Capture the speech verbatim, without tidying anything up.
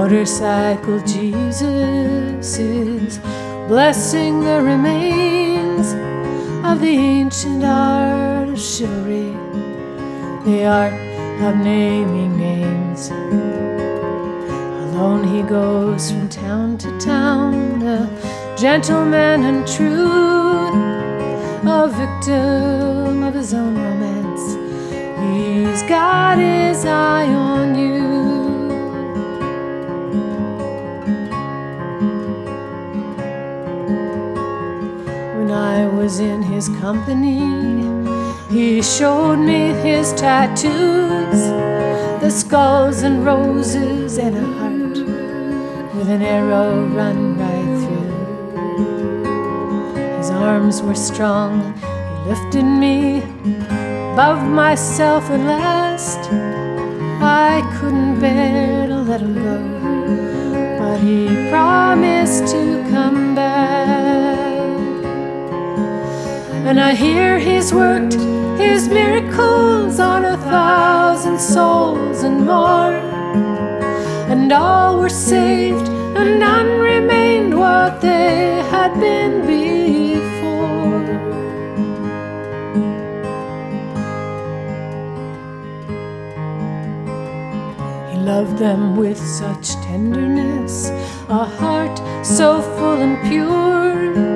motorcycle Jesus is blessing the remains of the ancient art of chivalry, the art of naming names. Alone he goes from town to town, a gentleman and true, a victim of his own romance. He's got his eye on you. When I was in his company, he showed me his tattoos, the skulls and roses and a heart with an arrow run right through. His arms were strong, he lifted me above myself at last. I couldn't bear to let him go, but he promised to come back. And I hear he's worked his miracles on a thousand souls and more, and all were saved and none remained what they had been before. He loved them with such tenderness, a heart so full and pure.